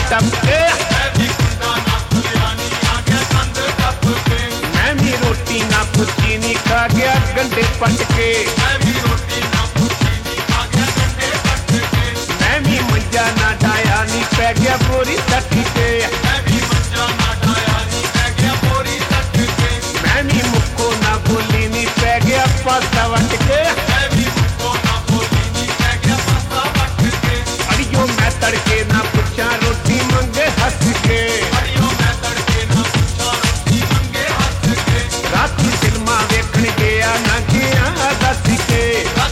टप के मैं भी रोटी ना पुछी नी खा गया गंडे पट के मैं भी मंजा ना डाया नी पै गया बोरी सट के मैं भी मुक्को ना बोली नी पै गया पासा वट के अड़ियो मैं तड़के ना पुछा रोटी मंगे हंस के राती फिल्मा वेखण गया ना गया दस के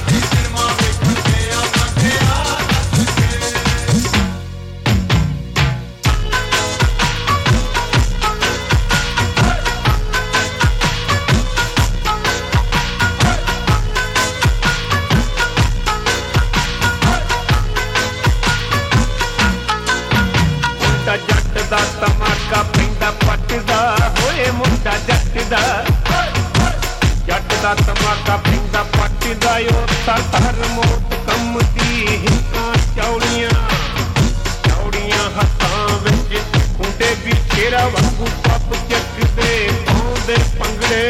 जट दा तमाका पैंदा पटदा होए मुंडा जट दा जट दा तमाका पैंदा पटदा ओ तर मोट कम दी हिक्कां चौड़ियां हत्थां विच खुंडे भी शेरा वांगू पप चकदे पाउंदे पंगड़े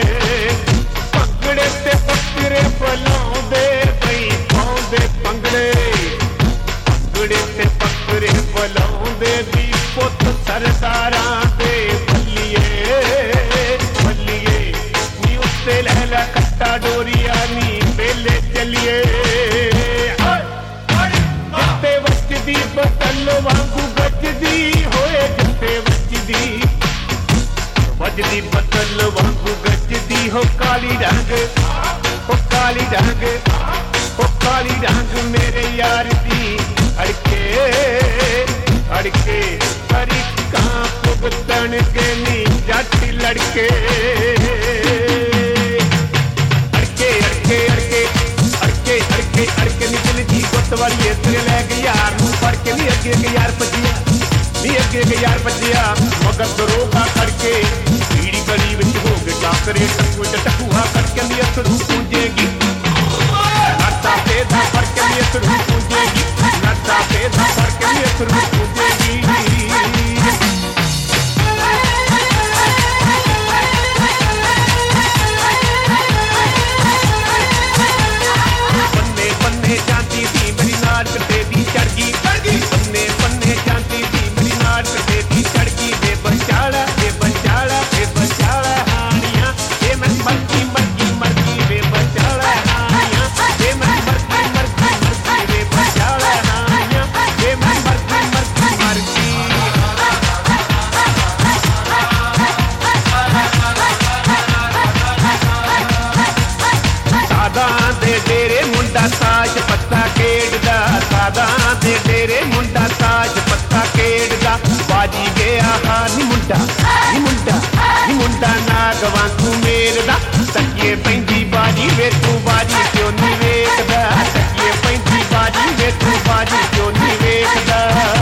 ते पकड़े बलाउंदे बई पाउंदे पंगड़े ते पकड़े बलाउंदे भी पुत सरदारां दे बल्लिए नी उत्ते लहला कट्टा डोरिया नी मेले चलिए जिते वजदी बतल वांगू गजदी होए जिते वजदी बतल वांगू गजदी हो काली रंग मेरे यार दी अड़के हरी कहाँ भुगतन के नी जट लड़के अड़के निकल जी गुत वाली तेरे लै गई यार नूं फड़ के नी अगे यार भजिया मगर दरोगा खड़के पीड़ी गली विच हो गए टाकरे टकूहा करके नी अथरू पूजेगी नटा पेदा फड़के नी अथरू पूजेगी नटा पेदा फड़के नी अथरू पूजेगी बन्ने जाती थी मेरी नाड़ कटे दी चढ़गी बन्ने जाती थी मेरी नाड़ कटे दी चढ़गी बे बचाड़ा हानियां ये मैं मरगी बे बचाड़ा हानियां ये मैं मरगी बे बचाड़ा हानियां ये मैं मरगी सादा दे डेरे मुंडा साज पत्ता खेड़दा सादा दे डेरे मुंडा साज पत्ता खेड़दा बाजी गया हा नी मुंडा नाग वांगू मेरदा तकिए पैंदी बाजी वे तू बाजी क्यों नी वेखदा तकिए पैंदी बाजी वे तू बाजी क्यों नी वेखदा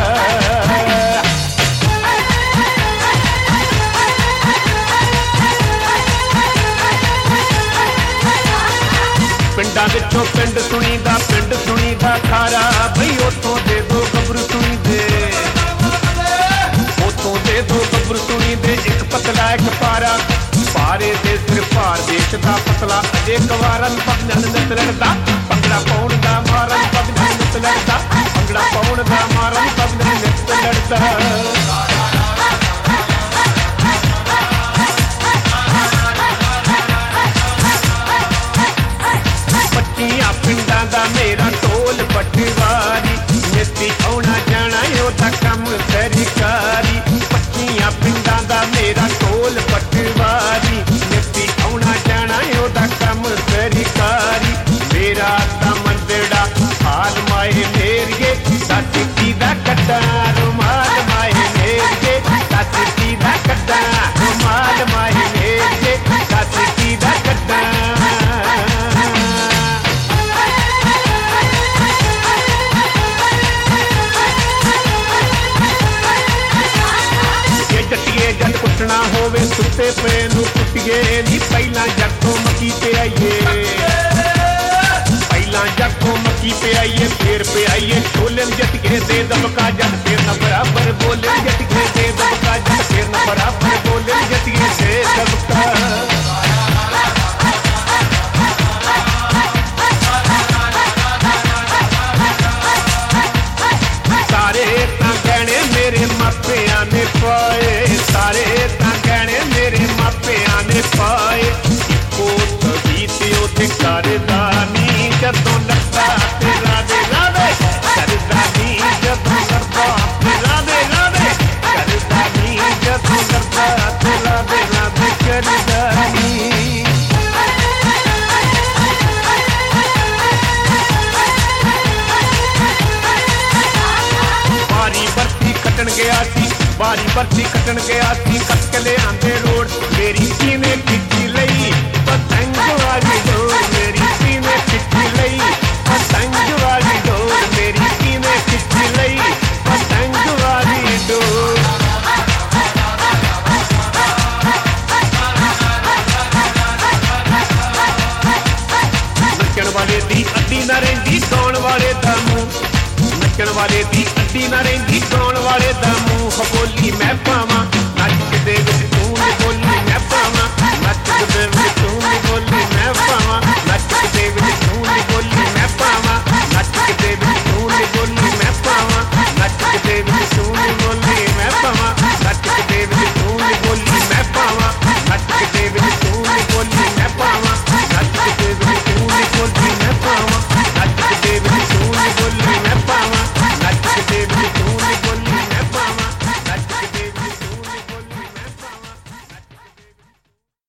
पिंडा विचों पिंड सुनीदा खारा भई उतों दे दो गबरू सुनीदे एक पतला एक पारा पारे दे सिर पार देश दा पतला अजे कवारन पगन नत लड़दा पंगड़ा पाउण दा मारन पगन नत लड़दा पंगड़ा पाउण दा मारन पगन नत लड़दा पट्टियां पिंडां दा मेरा टोल पटवारी नेती आउणा जाना ओदा कम सरकारी पट्टियां पिंडां दा मेरा टोल पटवारी नेती आउणा जाना ओदा कम सरकारी मेरा ता मंदड़ा हाल माए मेरिए सच की दा कड्डा रुमाल माए मेरिए सच की दा कड्डा रुमाल माए मेरिए सच की दा कड्डा जट कुटना होवे सुते पे नू कुटिए नी पहला जगों मकी पे आइए फिर पियाइए छोले जटके दे दबका जट फिर न बराबर बोले जटके दे दबका जट फिर न बराबर बोले जटके से दबका सारे तां गहने मेरे मापियां ने पाए सारे तां गहने मेरे मापियां ने पाए इक्को तबीत ओते करदा नी जदों लगा तेरा दे लावे करदा नी जदों लगा तेरा दे लावे करदा नी जदों लगा तेरा दे लावे करदा नी गया सी बारी बरसी कटन गया सी कट के ले आंदे रोड मेरी सीने खिच्ची लई पतंग वाली डोर मेरी सीने खिच्ची लई पतंग वाली डोर मेरी सीने खिच्ची लई पतंग वाली डोर नचण वाले दी अड्डी ना रहिंदी गाउण वाले दा मूंह नचण वाले दी अड्डी ना रहिंदी गाउण वाले दा मूंह बोली मैं पावां नच के दे